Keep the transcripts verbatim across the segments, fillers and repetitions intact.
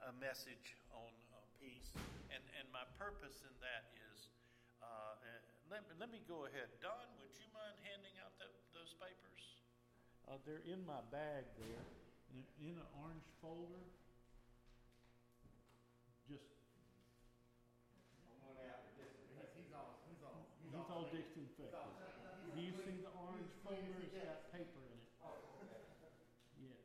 a message on uh, peace, and and my purpose in that is, uh, let me let me go ahead. Don, would you mind handing out that, those papers? Uh, they're in my bag there, in, in an orange folder. Just He's all, he's all, he's all disinfected. Do you see the orange folder? It's got paper in it. Yeah.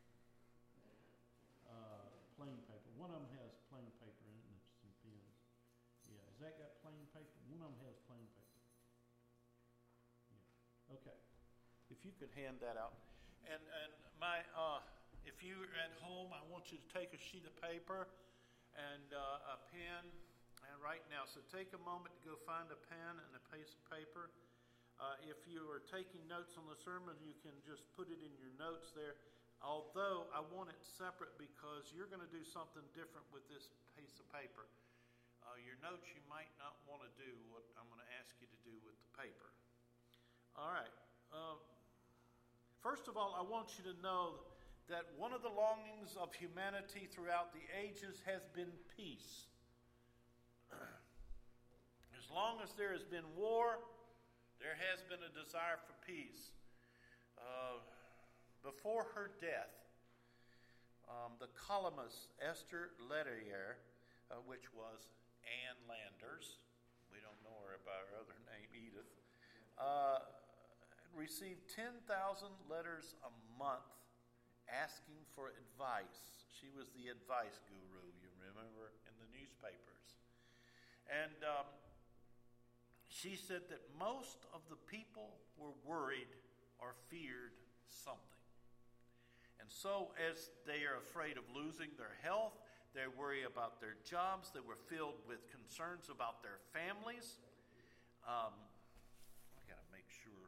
Uh, plain paper. One of them has plain paper in it and some pins. Yeah. Has that got plain paper? One of them has plain paper. Yeah. Okay. If you could hand that out, and and my uh, if you're at home, I want you to take a sheet of paper and uh, a pen. And right now, so take a moment to go find a pen and a piece of paper. Uh, if you are taking notes on the sermon, you can just put it in your notes there. Although I want it separate because you're going to do something different with this piece of paper. Uh, your notes, you might not want to do what I'm going to ask you to do with the paper. All right. Uh, first of all, I want you to know that one of the longings of humanity throughout the ages has been peace. As long as there has been war, there has been a desire for peace. Uh, before her death, um, the columnist Esther Lettier, uh, which was Ann Landers, we don't know her by her other name, Edith, uh, received ten thousand letters a month asking for advice. She was the advice guru, you remember, in the newspapers. And um, she said that most of the people were worried or feared something. And so as they are afraid of losing their health, they worry about their jobs, they were filled with concerns about their families. Um, I got to make sure.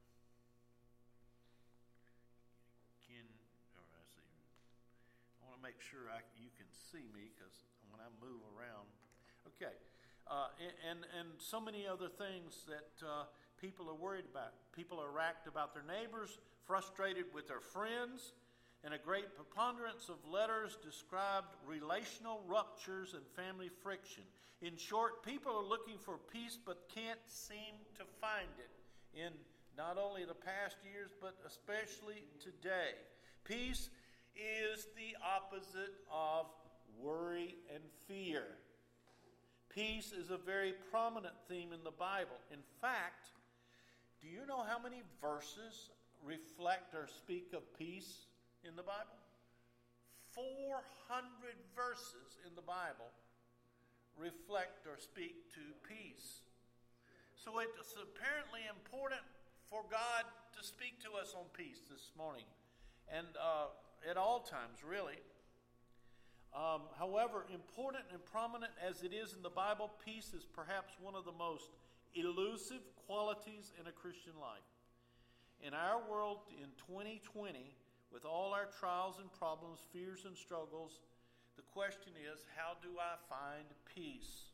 Can, or I see. I want to make sure I, you can see me because when I move around. Okay. Uh, and, and so many other things that uh, people are worried about. People are racked about their neighbors, frustrated with their friends, and a great preponderance of letters described relational ruptures and family friction. In short, people are looking for peace but can't seem to find it in not only the past years but especially today. Peace is the opposite of worry and fear. Peace is a very prominent theme in the Bible. In fact, do you know how many verses reflect or speak of peace in the Bible? four hundred verses in the Bible reflect or speak to peace. So it's apparently important for God to speak to us on peace this morning. And uh, at all times, really. Um, however, important and prominent as it is in the Bible, peace is perhaps one of the most elusive qualities in a Christian life. In our world in twenty twenty, with all our trials and problems, fears and struggles, the question is, how do I find peace?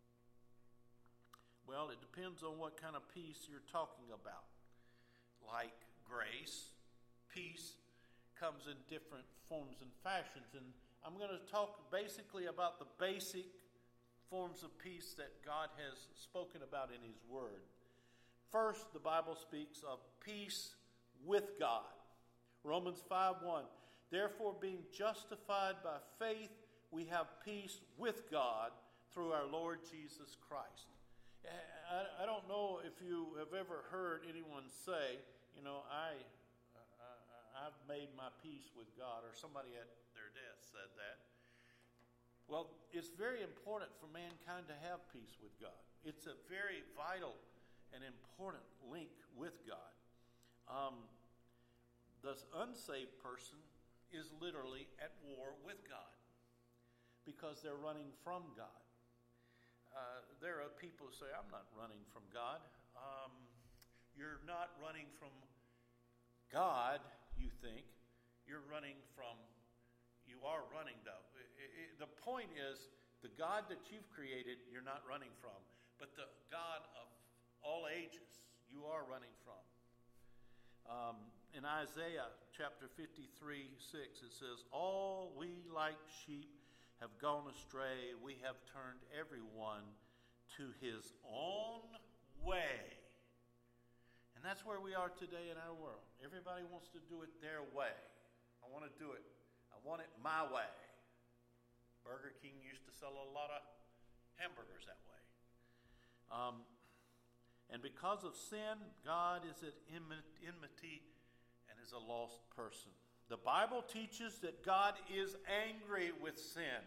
Well, it depends on what kind of peace you're talking about. Like grace, peace comes in different forms and fashions, and I'm going to talk basically about the basic forms of peace that God has spoken about in His Word. First, the Bible speaks of peace with God. Romans five one. Therefore, being justified by faith, we have peace with God through our Lord Jesus Christ. I, I don't know if you have ever heard anyone say, you know, I, I, I've made my peace with God, or somebody at their death said that. Well, it's very important for mankind to have peace with God. It's a very vital and important link with God. Um, the unsaved person is literally at war with God because they're running from God. Uh, there are people who say, I'm not running from God. Um, you're not running from God, you think. You're running from, you are running though. It, it, the point is, the God that you've created, you're not running from. But the God of all ages, you are running from. Um, in Isaiah chapter fifty-three six, it says, all we like sheep have gone astray. We have turned everyone to his own way. And that's where we are today in our world. Everybody wants to do it their way. I want to do it. I want it my way. Burger King used to sell a lot of hamburgers that way. Um, and because of sin, God is at enmity and is a lost person. The Bible teaches that God is angry with sin.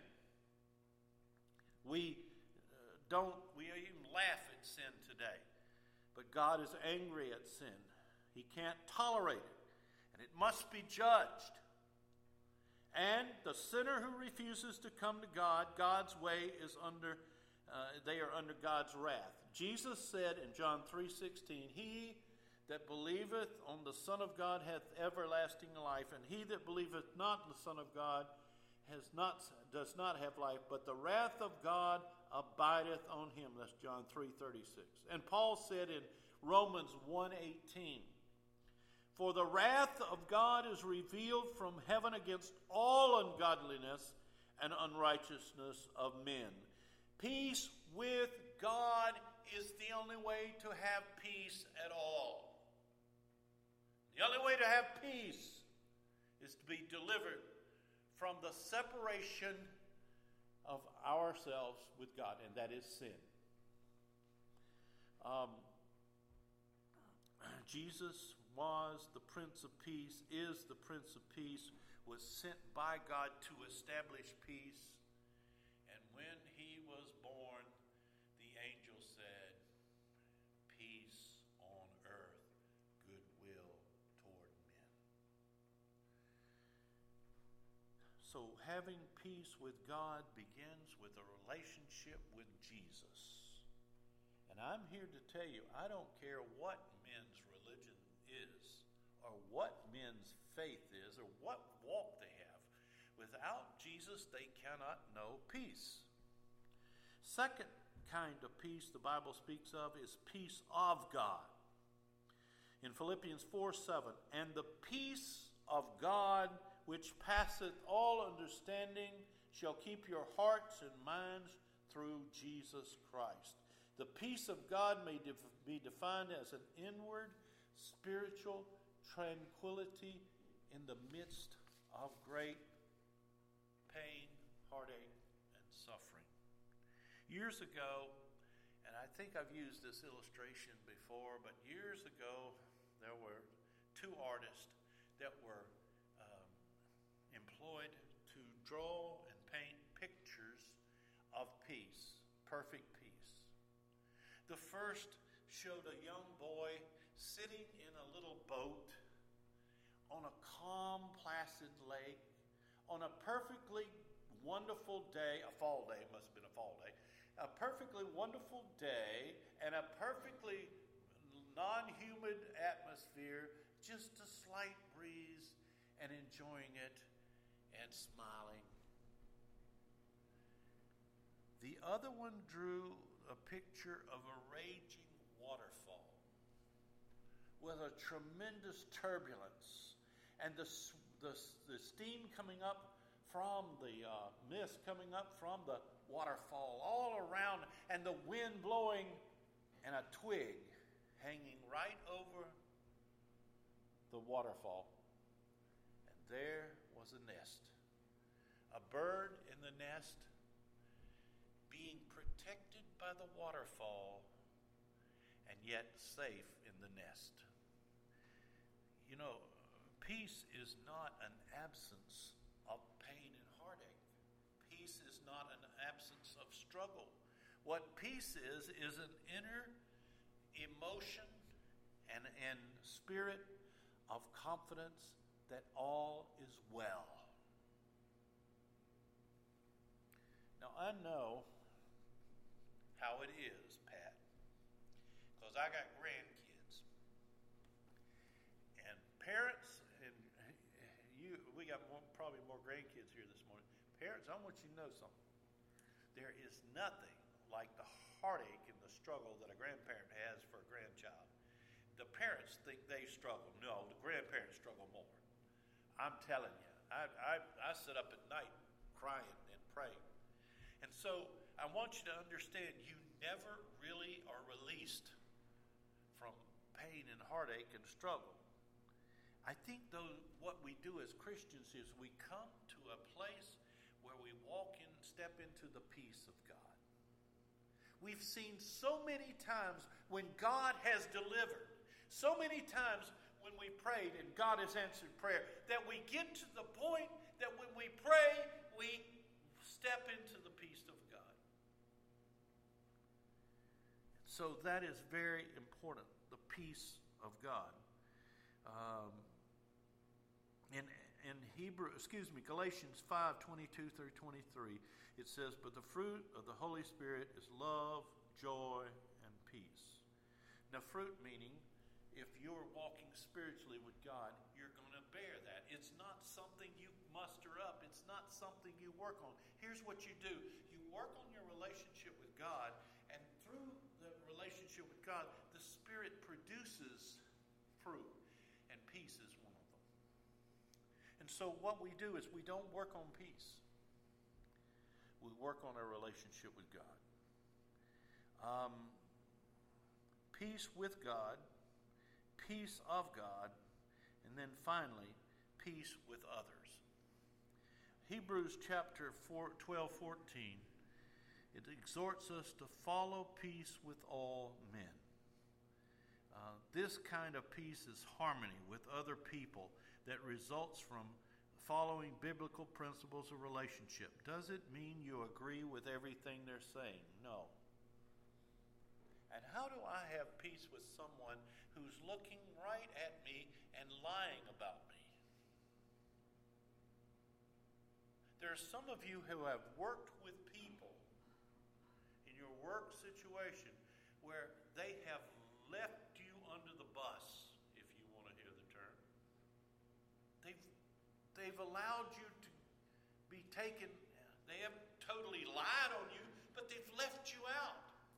We uh, don't, we even laugh at sin today. But God is angry at sin. He can't tolerate it. And it must be judged. And the sinner who refuses to come to God, God's way is under, uh, they are under God's wrath. Jesus said in John three sixteen, He that believeth on the Son of God hath everlasting life, and he that believeth not on the Son of God has not, does not have life, but the wrath of God abideth on him. That's John three thirty-six. And Paul said in Romans one eighteen, For the wrath of God is revealed from heaven against all ungodliness and unrighteousness of men. Peace with God is the only way to have peace at all. The only way to have peace is to be delivered from the separation of ourselves with God, and that is sin. Um, Jesus was the Prince of Peace, is the Prince of Peace, was sent by God to establish peace. And when he was born, the angel said, Peace on earth, goodwill toward men. So having peace with God begins with a relationship with Jesus. And I'm here to tell you, I don't care what men's religion is, or what men's faith is, or what walk they have. Without Jesus, they cannot know peace. Second kind of peace the Bible speaks of is peace of God. In Philippians four seven, And the peace of God, which passeth all understanding, shall keep your hearts and minds through Jesus Christ. The peace of God may def- be defined as an inward spiritual tranquility in the midst of great pain, heartache, and suffering. Years ago, and I think I've used this illustration before, but years ago there were two artists that were um, employed to draw and paint pictures of peace, perfect peace. The first showed a young boy sitting in a little boat on a calm, placid lake on a perfectly wonderful day, a fall day, it must have been a fall day, a perfectly wonderful day and a perfectly non-humid atmosphere, just a slight breeze, and enjoying it and smiling. The other one drew a picture of a raging waterfall with a tremendous turbulence and the the, the steam coming up from the uh, mist coming up from the waterfall all around, and the wind blowing, and a twig hanging right over the waterfall. And there was a nest, a bird in the nest, being protected by the waterfall and yet safe in the nest. You know, peace is not an absence of pain and heartache. Peace is not an absence of struggle. What peace is, is an inner emotion and, and spirit of confidence that all is well. Now, I know how it is, Pat, because I got grandkids. And parents, and you, we got more, probably more grandkids here this morning. Parents, I want you to know something. There is nothing like the heartache and the struggle that a grandparent has for a grandchild. The parents think they struggle. No, the grandparents struggle more. I'm telling you, I, I, I sit up at night crying and pray. And so I want you to understand, you never really are released from pain and heartache and struggle. I think though what we do as Christians is we come to a place where we walk in, step into the peace of God. We've seen so many times when God has delivered, so many times when we prayed and God has answered prayer, that we get to the point that when we pray, we step into the peace of God. So that is very important, the peace of God. Um, in in Hebrew, excuse me, Galatians five twenty-two through twenty-three, it says, "But the fruit of the Holy Spirit is love, joy, and peace." Now, fruit meaning, if you're walking spiritually with God, you're going to bear that. It's not something you muster up. It's not something you work on. Here's what you do. You work on your relationship with God, and through the relationship with God, the Spirit produces fruit, and peace is one of them. And so what we do is we don't work on peace. We work on our relationship with God. Um, peace with God, peace of God, and then finally, peace with others. Hebrews chapter four, twelve, fourteen, it exhorts us to follow peace with all men. Uh, this kind of peace is harmony with other people that results from following biblical principles of relationship. Does it mean you agree with everything they're saying? No. And how do I have peace with someone who's looking right at me and lying about me? There are some of you who have worked with people in your work situation where they have left you under the bus, if you want to hear the term. They've, they've allowed you to be taken. They haven't totally lied on you, but they've left you out.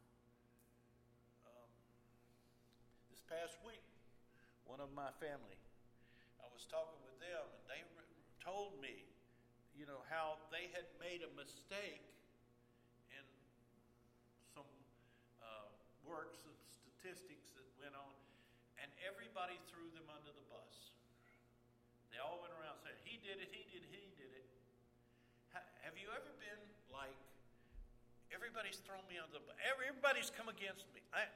Um, this past week, one of my family, I was talking with them, and they re- told me, you know, how they had made a mistake in some uh, works of statistics that went on, and everybody threw them under the bus. They all went around saying, he did it, he did it, he did it. Ha- have you ever been like, everybody's thrown me under the bus, everybody's come against me? I,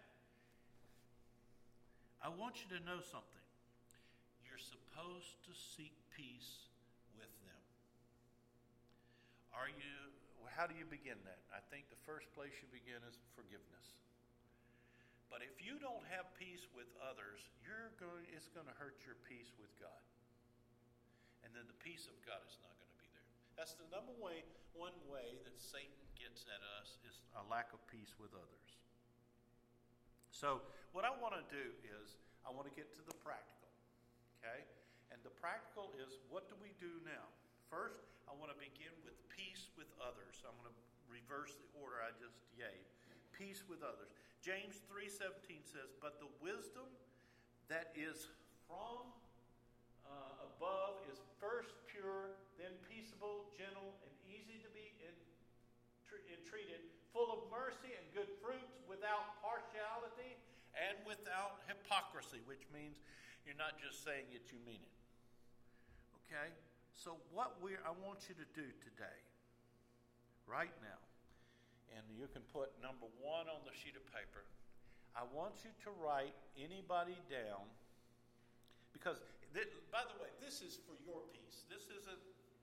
I want you to know something. You're supposed to seek peace with them. Are you, how do you begin that? I think the first place you begin is forgiveness. But if you don't have peace with others, you're going, it's going to hurt your peace with God. And then the peace of God is not going to be there. That's the number way, one way that Satan gets at us is a lack of peace with others. So what I want to do is I want to get to the practical. Okay? And the practical is, what do we do now? First, I want to begin with peace with others. I'm going to reverse the order I just gave. Peace with others. James three seventeen says, "But the wisdom that is from uh, above is first pure, then peaceable, gentle, and easy to be entre- entreated, full of mercy and good fruits, without partiality and without hypocrisy," which means you're not just saying it, you mean it. Okay? So what we I want you to do today, right now, and you can put number one on the sheet of paper. I want you to write anybody down, because, th- by the way, this is for your peace. This isn't,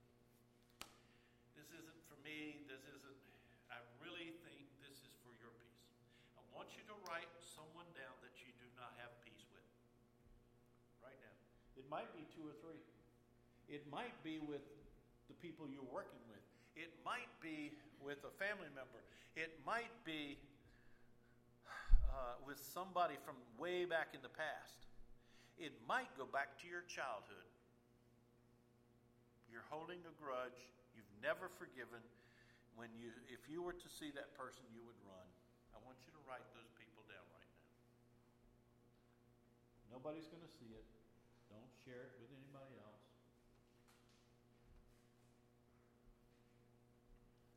this isn't for me. This isn't, I really think this is for your peace. I want you to write someone down that you do not have peace with. Right now. It might be two or three. It might be with the people you're working with. It might be with a family member. It might be uh, with somebody from way back in the past. It might go back to your childhood. You're holding a grudge. You've never forgiven. When you, if you were to see that person, you would run. I want you to write those people down right now. Nobody's going to see it. Don't share it with anybody else.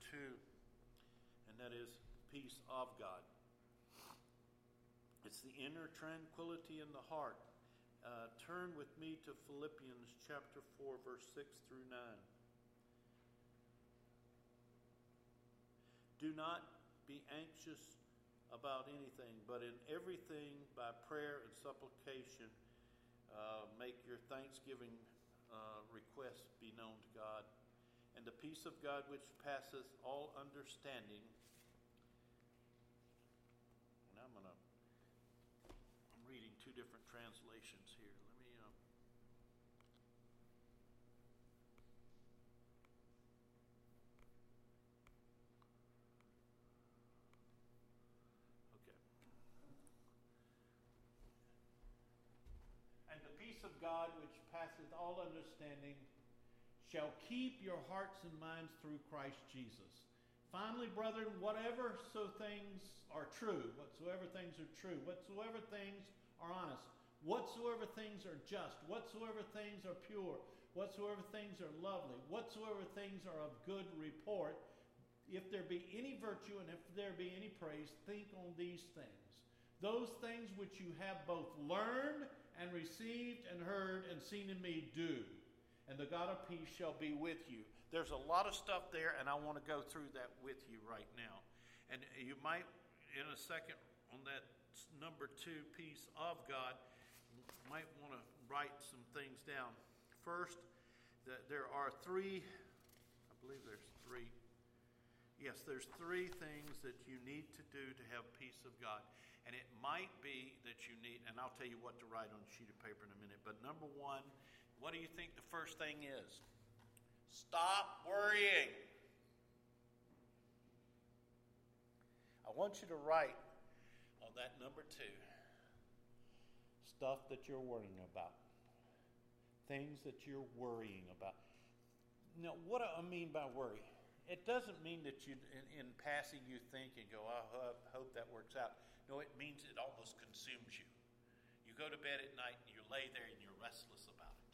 two, and that is peace of God. It's the inner tranquility in the heart. Uh, turn with me to Philippians chapter four, verse six through nine. Do not be anxious about anything, but in everything by prayer and supplication, uh, make your thanksgiving uh, requests be known to God. And the peace of God which passeth all understanding. And I'm going to, I'm reading two different translations here. Let me, uh, okay. And the peace of God which passeth all understanding shall keep your hearts and minds through Christ Jesus. Finally, brethren, whatever so things are true, whatsoever things are true, whatsoever things are honest, whatsoever things are just, whatsoever things are pure, whatsoever things are lovely, whatsoever things are of good report, if there be any virtue and if there be any praise, think on these things. Those things which you have both learned and received and heard and seen in me, do. And the God of peace shall be with you. There's a lot of stuff there, and I want to go through that with you right now. And you might, in a second, on that number two, peace of God, might want to write some things down. First, that there are three, I believe there's three. Yes, there's three things that you need to do to have peace of God. And it might be that you need, and I'll tell you what to write on a sheet of paper in a minute, but number one, what do you think the first thing is? Stop worrying. I want you to write on that number two, stuff that you're worrying about. Things that you're worrying about. Now, what do I mean by worry? It doesn't mean that you, in, in passing, you think and go, I hope, hope that works out. No, it means it almost consumes you. You go to bed at night and you lay there and you're restless about it.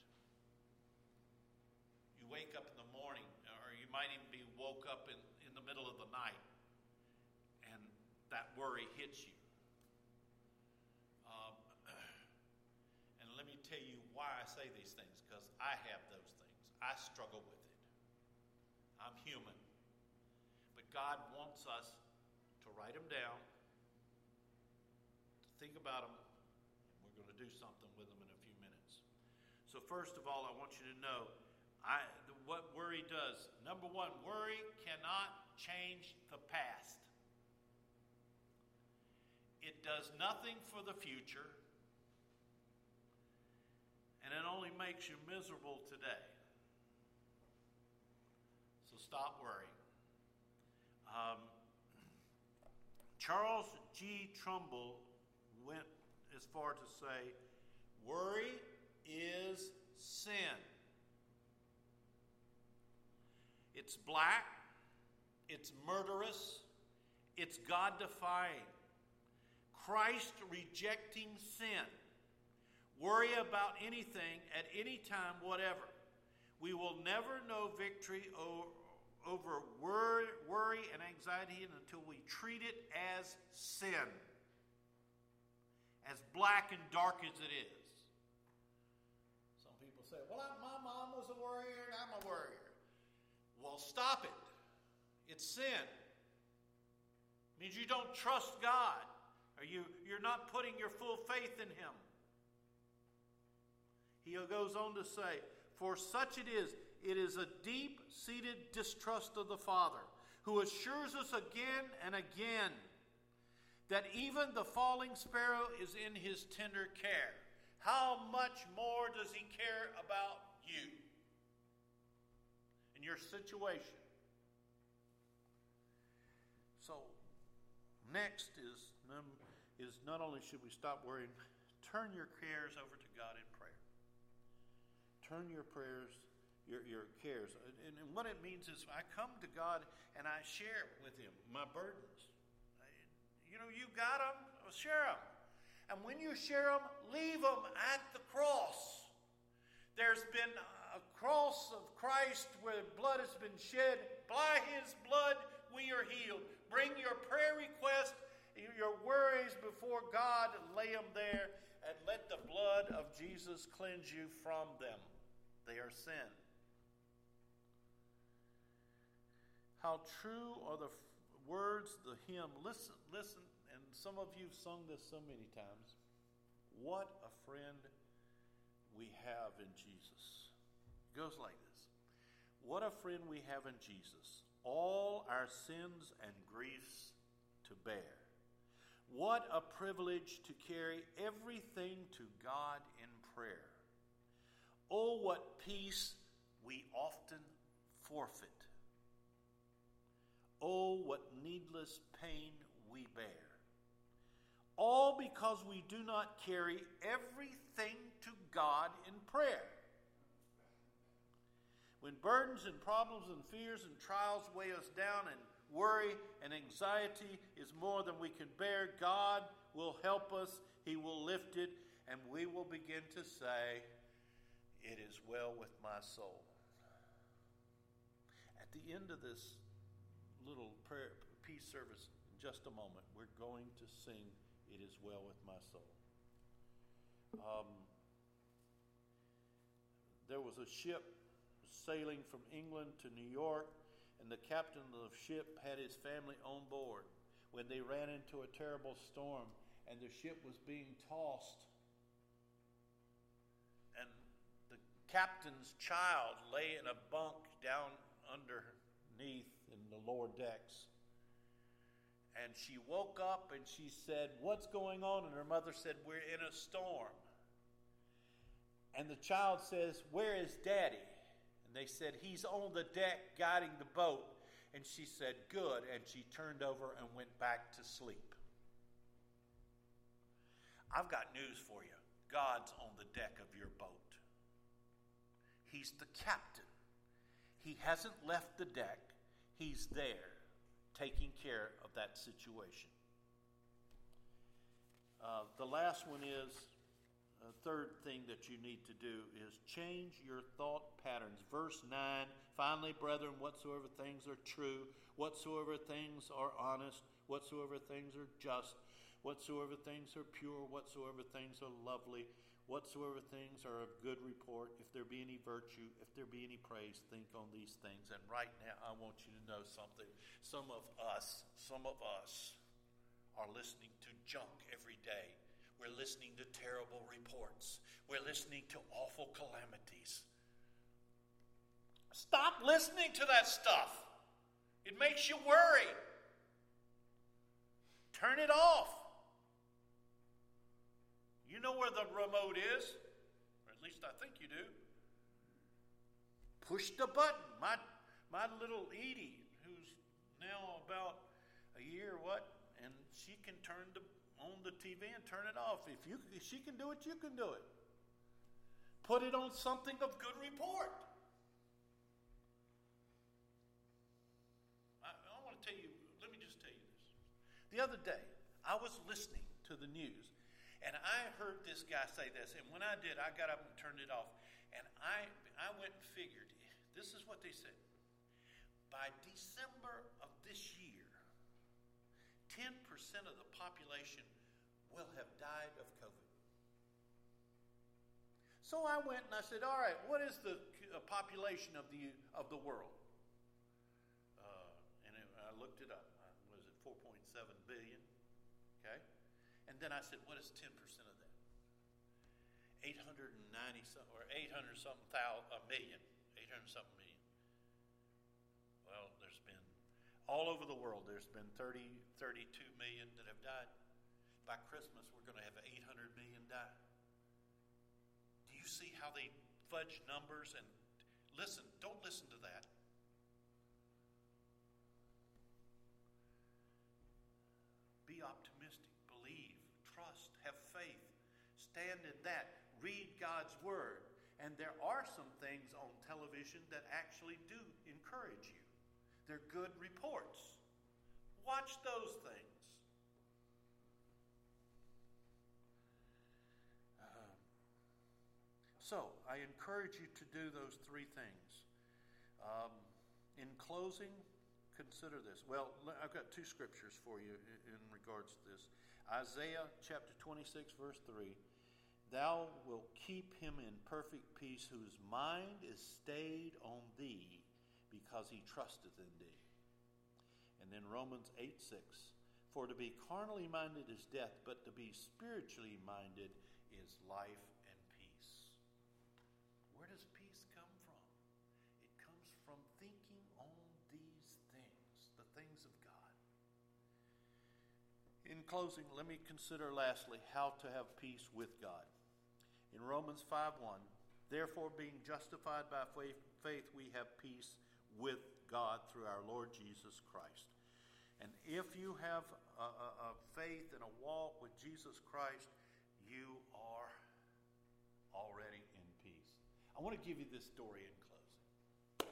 You wake up in the morning, or you might even be woke up in, in the middle of the night, and that worry hits you. Um, and let me tell you why I say these things, because I have those things. I struggle with it. I'm human. But God wants us to write them down, to think about them, and we're going to do something with them in a few minutes. So first of all, I want you to know I, the, what worry does. Number one, worry cannot change the past. It does nothing for the future, and it only makes you miserable today. So stop worrying. Um, Charles G. Trumbull went as far to say, worry is sin. It's black, it's murderous, it's God-defying. Christ rejecting sin. Worry about anything at any time, whatever. We will never know victory over worry and anxiety until we treat it as sin. As black and dark as it is. Some people say, well, my mom was a worrier and I'm a worrier. Well, stop it. It's sin. It means you don't trust God. Or you, you're not putting your full faith in Him. He goes on to say, for such it is, it is a deep-seated distrust of the Father, who assures us again and again that even the falling sparrow is in His tender care. How much more does He care about you and your situation? So, next is, is not only should we stop worrying, turn your cares over to God in prayer. Turn your prayers, your, your cares. And, and what it means is I come to God and I share with Him my burdens. You know, you got them, share them. And when you share them, leave them at the cross. There's been a cross of Christ where blood has been shed. by his blood we are healed. Bring your prayer request, your worries before God, and lay them there, and let the blood of Jesus cleanse you from them. They are sin. How true are the words, the hymn. Listen, listen, and some of you have sung this so many times. What a friend we have in Jesus. It goes like this. What a friend we have in Jesus. All our sins and griefs to bear. What a privilege to carry everything to God in prayer. Oh, what peace we often forfeit. Oh, what needless pain we bear. All because we do not carry everything to God in prayer. When burdens and problems and fears and trials weigh us down and worry and anxiety is more than we can bear, God will help us. He will lift it, and we will begin to say, "It is well with my soul." At the end of this little prayer peace service, in just a moment, we're going to sing, "It is well with my soul." Um, there was a ship sailing from England to New York, and the captain of the ship had his family on board when they ran into a terrible storm, and the ship was being tossed. And the captain's child lay in a bunk down underneath in the lower decks. And she woke up and she said, "What's going on?" And her mother said, "We're in a storm." And the child says, "Where is Daddy?" And they said, "He's on the deck guiding the boat." And she said, "Good." And she turned over and went back to sleep. I've got news for you. God's on the deck of your boat. He's the captain. He hasn't left the deck. He's there, taking care of that situation. Uh, the last one is, a third thing that you need to do is change your thought patterns. Verse nine, "Finally, brethren, whatsoever things are true, whatsoever things are honest, whatsoever things are just, whatsoever things are pure, whatsoever things are lovely, whatsoever things are of good report, if there be any virtue, if there be any praise, think on these things." And right now, I want you to know something. Some of us, some of us are listening to junk every day. We're listening to terrible reports. We're listening to awful calamities. Stop listening to that stuff. It makes you worry. Turn it off. You know where the remote is, or at least I think you do. Push the button. My my little Edie, who's now about a year, what, and she can turn the on the T V and turn it off. If you if she can do it, you can do it. Put it on something of good report. I, I want to tell you. Let me just tell you this. The other day, I was listening to the news. And I heard this guy say this, and when I did, I got up and turned it off. And I I went and figured, this is what they said. By December of this year, ten percent of the population will have died of COVID. So I went and I said, all right, what is the population of the of the world? Uh, and it, I looked it up. Was it four point seven billion? Okay. And then I said, what is ten percent of that? eight hundred ninety something, or eight hundred something thousand, a million. eight hundred something million. Well, there's been, all over the world, there's been thirty, thirty-two million that have died. By Christmas, we're going to have eight hundred million die. Do you see how they fudge numbers? And listen, don't listen to that. Be optimistic. Trust, have faith, stand in that, read God's Word. And there are some things on television that actually do encourage you. They're good reports. Watch those things. Uh, so, I encourage you to do those three things. Um, in closing, consider this. Well, I've got two scriptures for you in regards to this. Isaiah chapter twenty-six, verse three. Thou wilt keep him in perfect peace whose mind is stayed on thee because he trusteth in thee. And then Romans eight six. For to be carnally minded is death, but to be spiritually minded is life and peace. Where does peace come from? It comes from thinking on these things, the things of God. In closing, let me consider lastly how to have peace with God. In Romans five one, therefore being justified by faith, faith we have peace with God through our Lord Jesus Christ. And if you have a, a, a faith and a walk with Jesus Christ, you are already in peace. I want to give you this story in closing.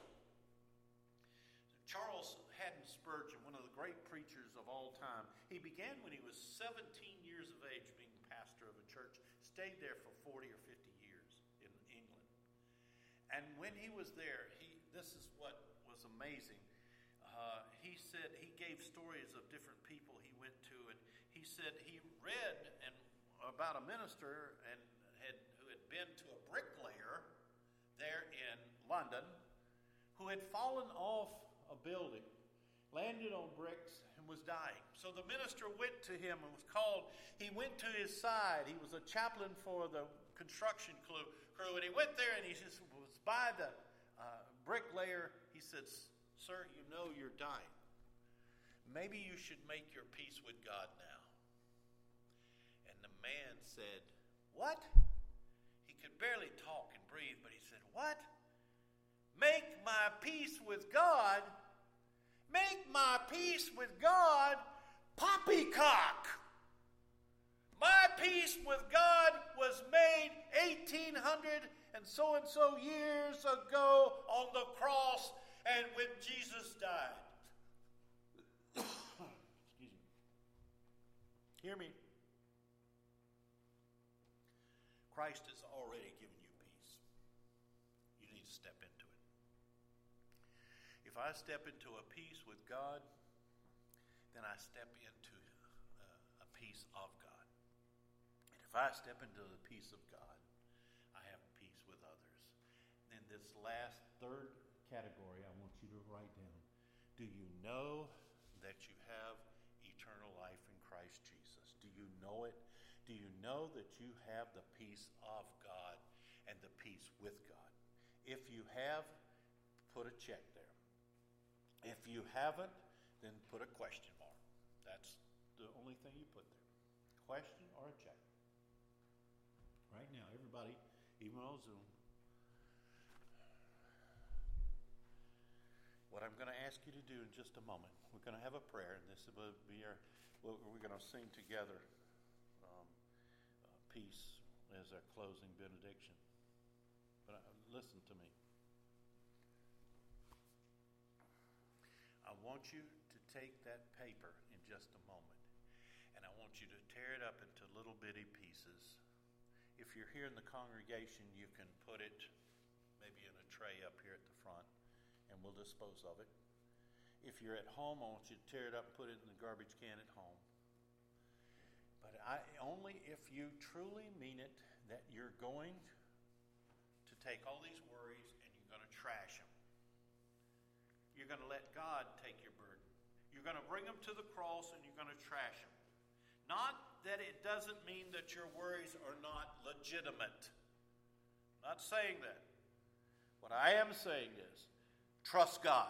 Charles Haddon Spurgeon, one of the great preachers of all time, he began when he was seventeen years of age being pastor of a church, stayed there for forty or fifty years in England. And when he was there, he this is what was amazing. Uh, he said he gave stories of different people he went to, and he said he read and about a minister and had who had been to a bricklayer there in London who had fallen off a building, landed on bricks, and was dying. So the minister went to him and was called. He went to his side. He was a chaplain for the construction crew, and he went there and he just was by the uh, bricklayer. He said, "Sir, you know you're dying. Maybe you should make your peace with God now." And the man said, "What?" He could barely talk and breathe, but he said, "What? Make my peace with God? Make my peace with God? Poppycock! My peace with God was made eighteen hundred and so and so years ago on the cross, and when Jesus died." Excuse me. Hear me. Christ has already given you peace. You need to step into it. If I step into a peace with God, then I step into uh, a peace of God. And if I step into the peace of God, I have peace with others. In this last third category, I want you to write down, do you know that you have eternal life in Christ Jesus? Do you know it? Do you know that you have the peace of God and the peace with God? If you have, put a check there. If you haven't, then put a question mark. That's the only thing you put there. Question or a check. Right now, everybody, even on Zoom, what I'm going to ask you to do in just a moment, we're going to have a prayer, and this will be our, we're going to sing together um, uh, peace as our closing benediction. But uh, listen to me. I want you to take that paper in just a moment, and I want you to tear it up into little bitty pieces. If you're here in the congregation, you can put it maybe in a tray up here at the front, and we'll dispose of it. If you're at home, I want you to tear it up and put it in the garbage can at home. But I only if you truly mean it that you're going to take all these worries and you're going to trash them. You're going to let God take your burden. You're going to bring them to the cross and you're going to trash them. Not that it doesn't mean that your worries are not legitimate. I'm not saying that. What I am saying is, trust God.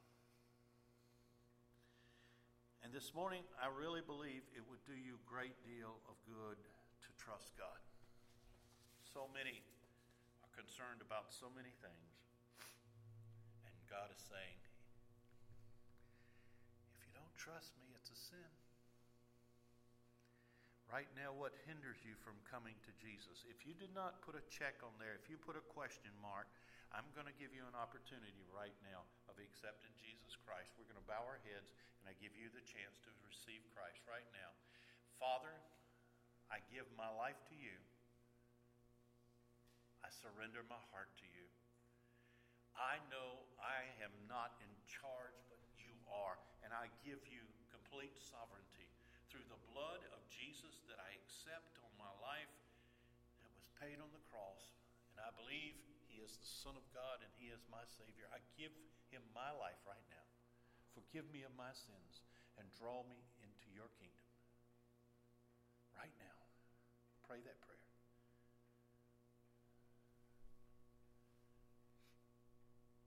And this morning, I really believe it would do you a great deal of good to trust God. So many are concerned about so many things. And God is saying, if you don't trust me, it's a sin. Right now, what hinders you from coming to Jesus? If you did not put a check on there, if you put a question mark, I'm going to give you an opportunity right now of accepting Jesus Christ. We're going to bow our heads, and I give you the chance to receive Christ right now. Father, I give my life to you. I surrender my heart to you. I know I am not in charge, but you are. And I give you complete sovereignty through the blood of Jesus that I accept on my life that was paid on the cross. And I believe he is the Son of God and he is my Savior. I give him my life right now. Forgive me of my sins and draw me into your kingdom. Right now. Pray that prayer.